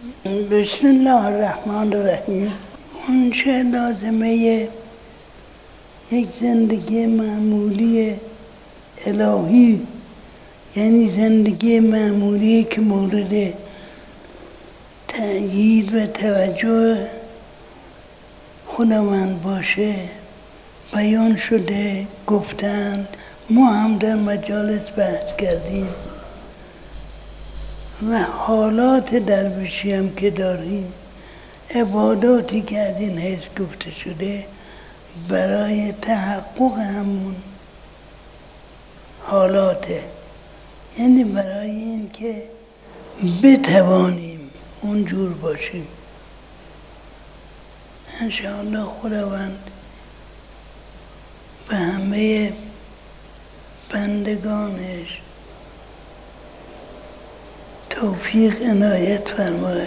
بسم الله الرحمن الرحیم. اون چه لازمه یک زندگی معمولی الهی، یعنی زندگی معمولی که مورد تأیید و توجه خداوند باشه بیان شده، گفتند، ما هم در مجالس بحث کردیم و حالات درویشی هم که داریم، عباداتی که از این حیث گفته شده برای تحقق همون حالاته، یعنی برای این که بتوانیم اونجور باشیم. انشاءالله خداوند به همه بندگانش توفیق عنایت فرماید.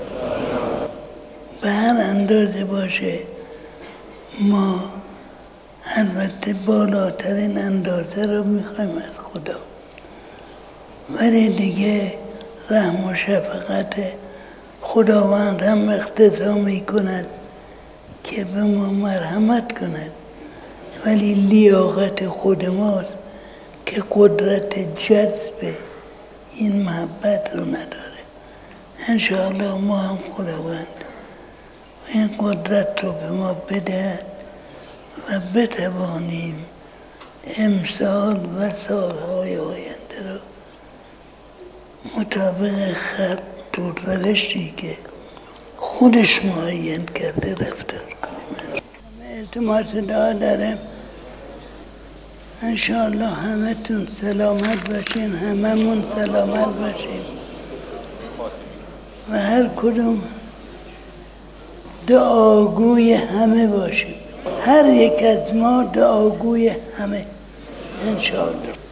به هر اندازه باشه، ما البته بالاترین اندازه رو میخوایم از خدا، ولی دیگه رحم و شفقت خداوند هم اقتضا میکند که به ما مرحمت کند، ولی لیاقت خود ماست که قدرت جذب این محبت رو نداره. انشاءالله ما هم خداوند این قدرت رو به ما بدهد و بتوانیم امسال و سالهای آینده رو مطابق خط و روشی که خودش معین کرده رفتار کنیم. التماس دعا دارم انشاءالله همه تون سلامت باشین، هممون سلامت باشیم و هر کدوم دعاگوی همه باشیم، هر یک از ما دعاگوی همه انشاءالله.